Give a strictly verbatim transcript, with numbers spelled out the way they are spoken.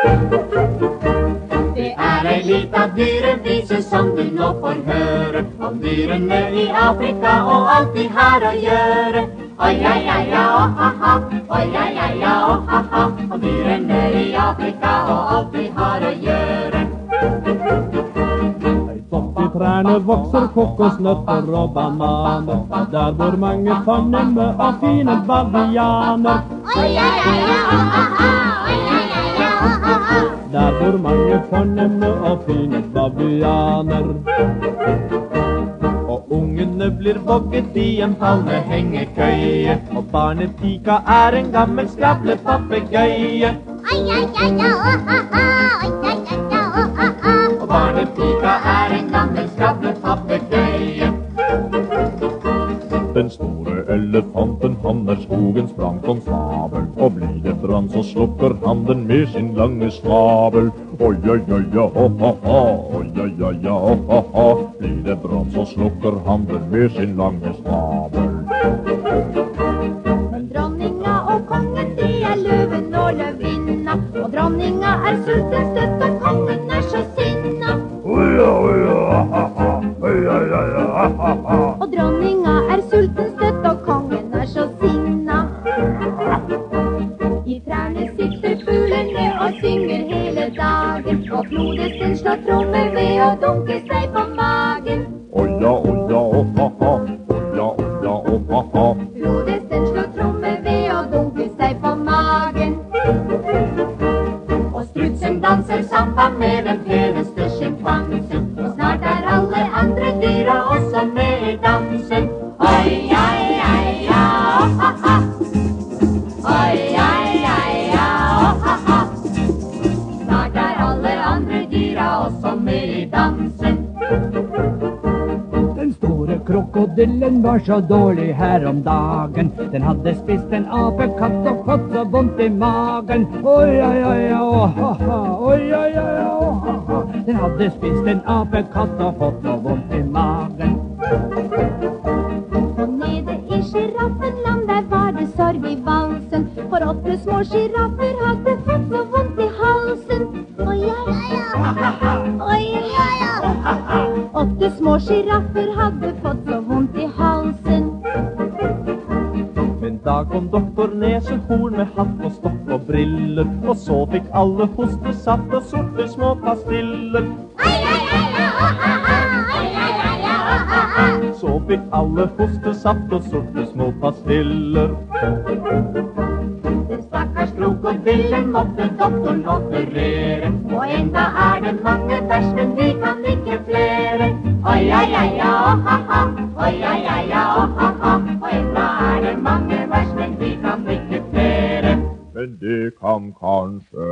Det er ei lita dyrevise som du nå får høre, om dyrene i Afrika og alt de har å gjøre. Oi, oi, oi, ja, oh, ha, ha. Oi, oi, oi, ja, oh, ha, ha. Og dyrene i Afrika og alt de har å gjøre. I trærne vokser kokosnøtter og bananer, der hvor mange fornemme og fine bavianer. Oi, oi, oi, ja, oh, ha, ha. Oi, oi, oi, ja, oh, ha, ha. Der hvor mange fornemme og fine bavianer. Og ungene blir vogget i en palmehengekøye, og barnepika er en gammel skravlepapegøye. Oi, oi, oi, ja, oh, ha, ha. Oi, oi, oi, ja, oh, ha, ha. Og barnepika er en gammel skravlepapegøye. Den store elefanten, han er skogens plankonsnabel, og blir det brann så slukker han den med sin lange snabel. Oi, oi, oi, ja, ho, ho, ho. Oi, oi, oi, ja, ho, ho, ho. Blir det brann så slukker han den med sin lange snabel. Men dronninga og kongen, de er løven og løvinna, og dronninga er sulten støtt, og kongen er så sinna. Oi, oi, ja, ha, ha. Oi, oi, oi, ja, ha, ha. Og dronninga er sulten støtt, og kongen er så sinna. I trærne sitter fuglene og synger hele dagen, og flodesten slår tromme ved å dunke seg på magen. Oi, ja, oi, ja, oh, ha, ha. Oi, ja, oi, ja, oh, ha, ha. Flodesten slår tromme ved å dunke seg på magen. Og strutsen danser samba med den peneste skimpansen, og snart er alle andre dyra også med i dansen. Oi, oi, oi, ja, oh, ha, ha. Oi, oi, oi, ja, oh, ha, ha. Snart er alle andre dyra også med i dansen. Den store krokodillen var så dårlig her om dagen. Den hadde spist en apekatt og fått så vondt i magen. Oi, oi, oi, ja, oh, ha, ha. Oi, oi, oi, ja, oh, ha, ha. Den hadde spist en apekatt og fått så vondt i magen. Og nede i giraffenland, der var det sorg i valsen, for åtte små giraffer hadde fått så vondt i halsen. Oi, oi, oi, ja. Oi, oi, ja. Åtte små giraffer hadde fått så vondt i halsen. Men da kom doktor Nesehorn med hatt og stokk og briller, og så fikk alle hostesaft og sorte små pastiller. Oi, oi, oi, ja, oh, ha, ha. Oi, oi, oi, ja, oh, ha, ha. Så fikk alle hostesaft og sorte små pastiller. Den stakkars krokodillen måtte doktoren operere, og enda er det mange vers, men vi kan ikke flere. Oi, oi, oi, ja, oh, ha, ha. Oi, oi, oi, ja, oh, ha, ha. Og enda er det mange vers, men vi kan ikke flere. Men det kan kanskje